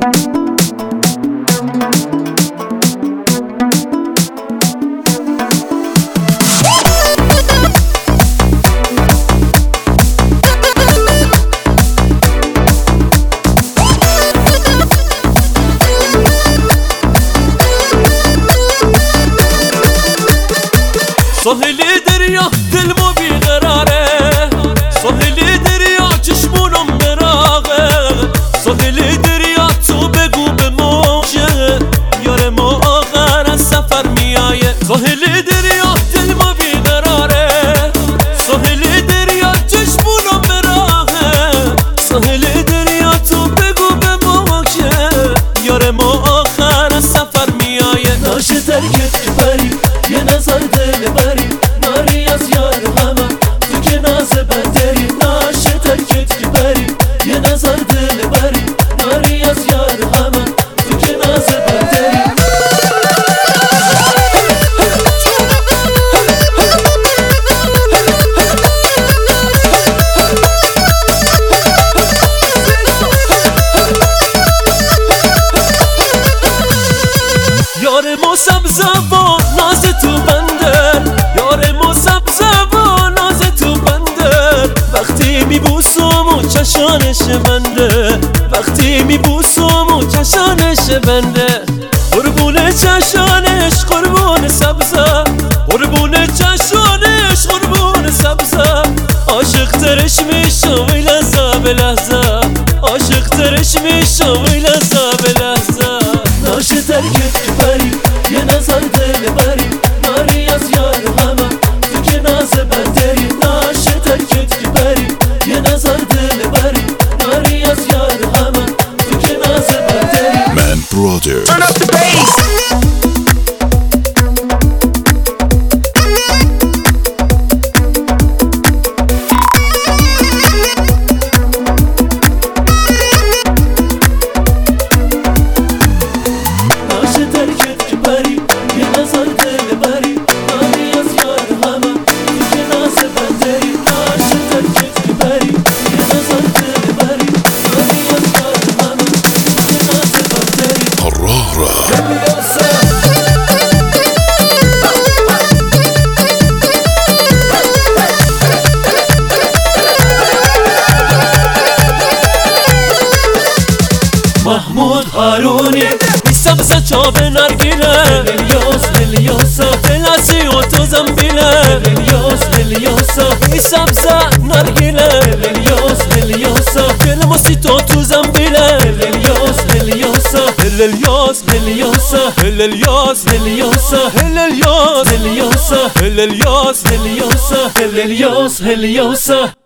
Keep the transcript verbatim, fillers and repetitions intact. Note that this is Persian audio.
ساحل دریا دلمو بیقراره، ساحل دریا چشمونم براغه، ساحل دریا تو بگو به موجه یار ما آخر از سفر میایه. ساحل دریا دلمو بیقراره، ساحل دریا چشمونم براغه، ساحل دریا تو بگو به موجه یار ما آخر از سفر میایه. ناشه ترکت که بری یه نظر دل بری ناری از یار همه تو که ناز بندری. ناشه ترکت که بری یه نظر دل بری ناری از یار همه تو که ناز بندری. یار ما سبزه با ناز تو بندر، یار ما سبزه با ناز تو بندر. وقتی میبوسم و چشانش بنده، وقتی میبوسم و چشانش بنده. قربون چشانش قربون سبزه، قربون چشانش قربون سبزه. عاشق ترش میشم ای لحظه به لحظه، عاشق ترش میشم ای لحظه به لحظه. ناشه ترکت که بری یه نظر دل بری ناری از یار همه تو که ناز بندری. ناشه ترکت که بری یه نظر دل بری ناری از یار همه تو که ناز بندری. Man Brother. Turn up the bass. محمود هارونی بی سبزه چاب نرگیله، الیاس الیاسا فلاسی و تو زنبیله. الیاس الیاسا بی سبزه نرگیله، الیاس الیاسا فلموسی تو تو زنبیله. الیاس الیاسا الیاس الیاسا الیاس الیاسا الیاس الیاسا الیاس الیاس الیاس الیاسا